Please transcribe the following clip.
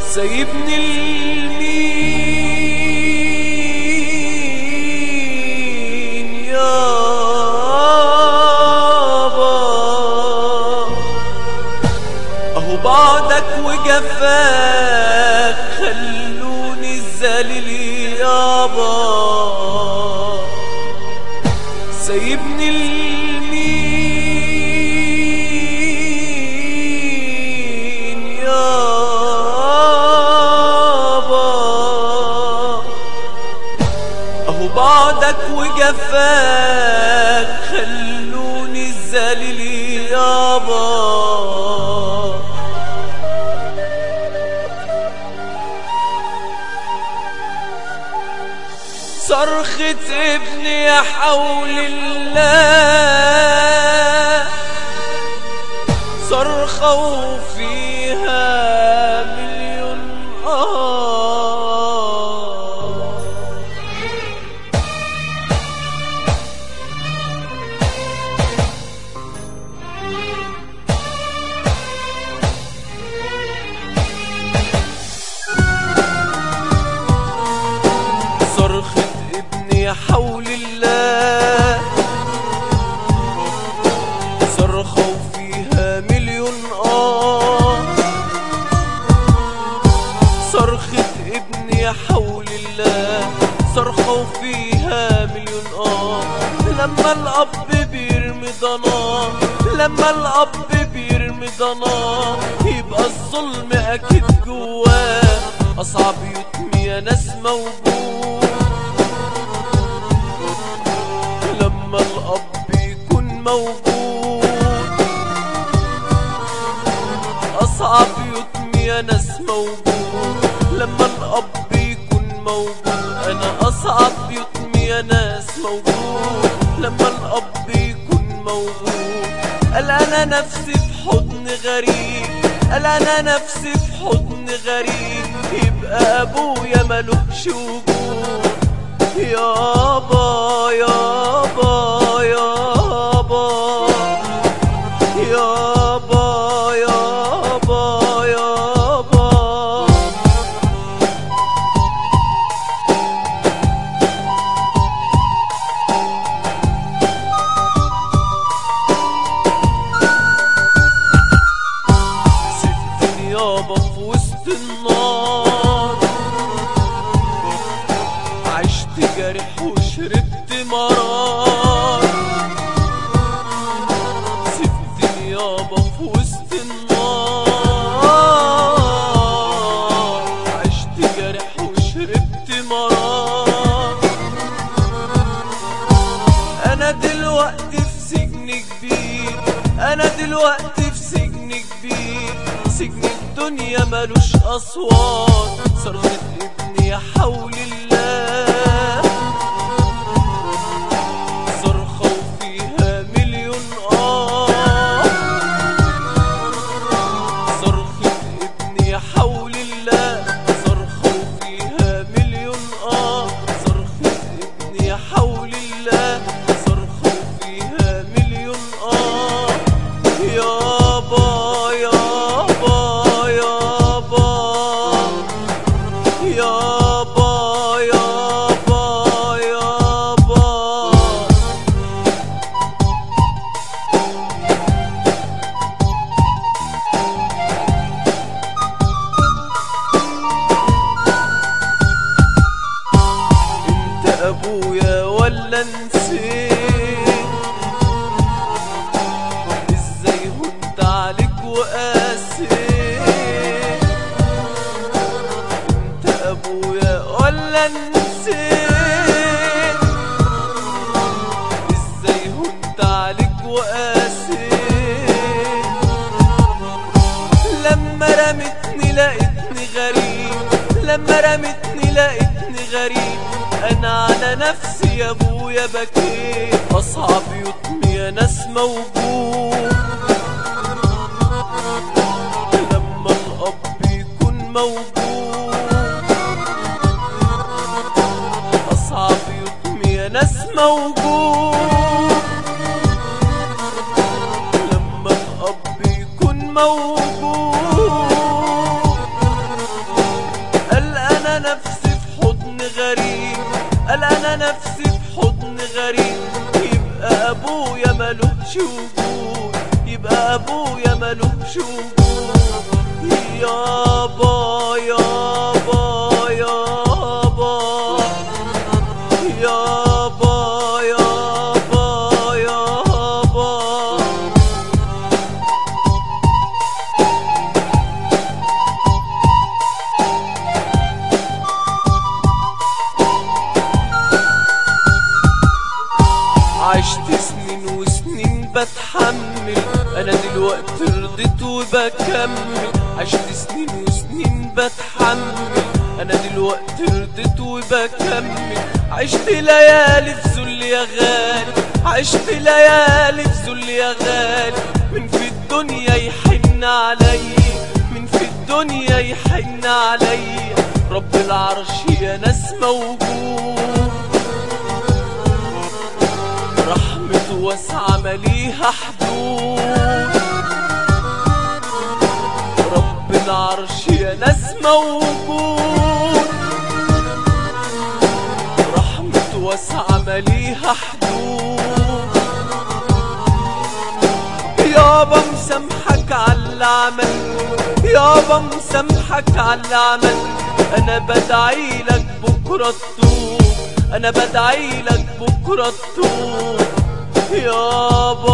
سايبني لمين يابا؟ اهو بعدك وجفاك خلوني الذليل يابا. سايبني لمين يابا؟ اهو بعدك وجفاك خلوني الذليل يابا. صرخة ابني يا حول الله، صرخة وفيها مليون صرخة ابني يا حول الله، صرخة وفيها مليون صرخة ابني يا حول الله، صرخة وفيها مليون لما الأب بيرمي ضناه، لما الأب بيرمي ضناه يبقى الظلم أكيد جواه. أصعب يتم يا ناس موجود لما الأب يكون موجود، أصعب يتم يا ناس موجود لما الأب يكون موجود. أنا أصعب يتم يا ناس موجود لما الأب يكون موجود. قال أنا نفسي في حضن غريب، قال أنا نفسي في حضن غريب، يبقى أبويا ملوش وجود. يابا يابا يابا يابا يابا يابا. سبتني يابا في وسط النار، عشت جارح وشربت مرار. سبتني يابا في وسط النار، عشت جارح وشربت مرار. انا دلوقتي في سجن كبير، انا دلوقتي في سجن كبير، سجن الدنيا ملوش اصوات. صرخة ابني يا حول الله، صرخة وفيها مليون صرخة ابني يا حول الله، صرخة وفيها مليون صرخة ابني يا حول الله، صرخة وفيها مليون يابا يابا يابا يابا يابا يابا. انت ابويا ولا نسيت؟ ازاي هنت عليك وقاسيت؟ انت ابويا ولا نسيت؟ ازاي هنت عليك وقاسيت؟ لما رمتني لقيتني غريب، لما رمتني لقيتني غريب. انا على نفسي يا ابويا بكيت، اصعب يتم يا ناس موجود لما الاب يكون موجود. اصعب يتم يا ناس موجود لما الاب يكون موجود. ملوش وجود، يبقى ابويا ملوش وجود. يابا يابا يابا يابا يابا يابا. عشت سنين وسنين بتحمل، انا دلوقتي رضيت وبكمل. عشت سنين وسنين بتحمل، انا دلوقتي رضيت وبكمل. عشت ليالي في ذل يا غالي، عشت ليالي في ذل يا غالي. من في الدنيا يحن عليا، من في الدنيا يحن عليا. رب العرش يا ناس موجود، رحمته واسعة مليها حدود. رب العرش يا ناس موجود، رحمته واسعة مليها حدود. يابا مسامحك عاللي عملت، يابا مسامحك عاللي عملت. انا بدعيلك بكرة تتوب، انا بدعيلك بكرة تتوب. يابا